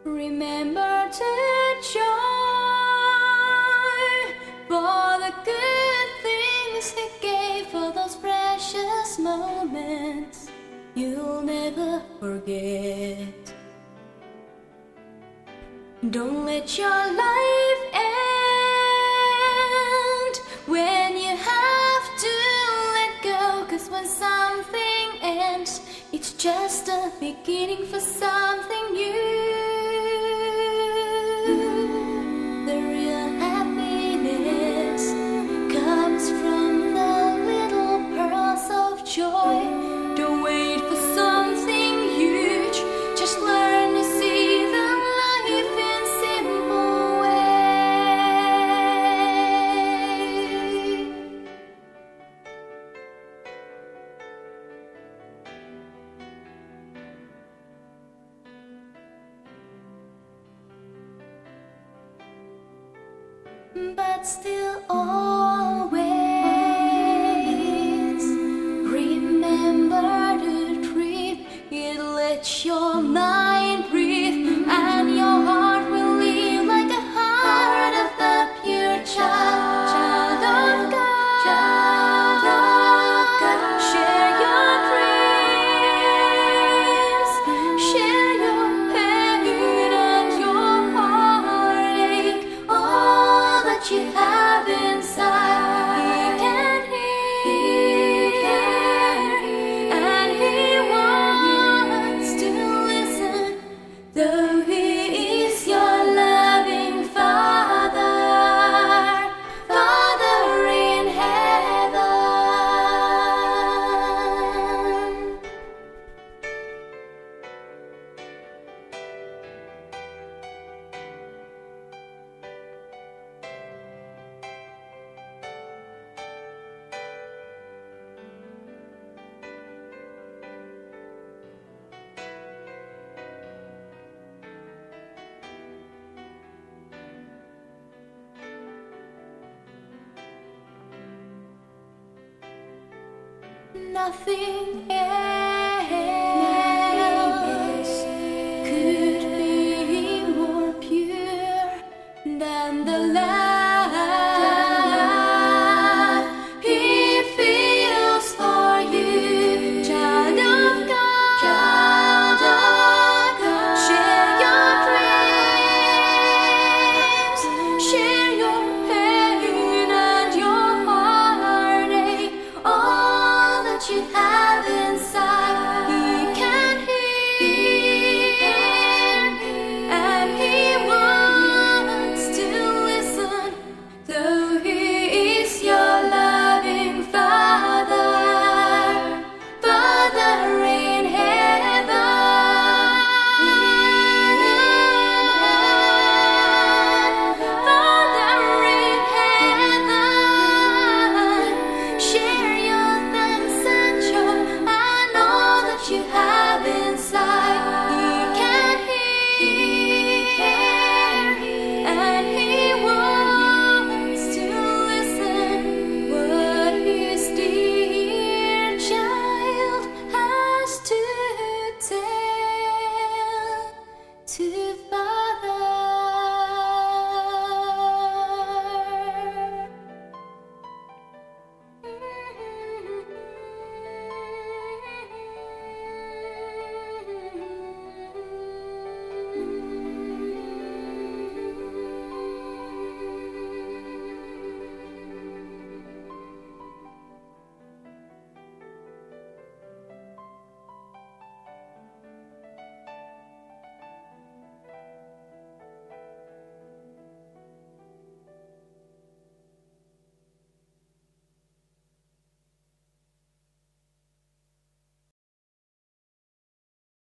Remember to joy for the good things He gave, for those precious moments you'll never forget. Don't let your life end when you have to let go, 'cause when something ends, it's just a beginning for something new. The real happiness comes from the little pearls of joy. Don't wait for something huge, just learn to see the life in simple way. But still always remember to dream. It lets your mind breathe, and your heart will live like a heart of the pure child, child of God, child of God. Share your dreams, share your pain and your heartache, all that you have inside. He can hear, and He wants to listen, though He is your loving Father, Father in heaven. Nothing else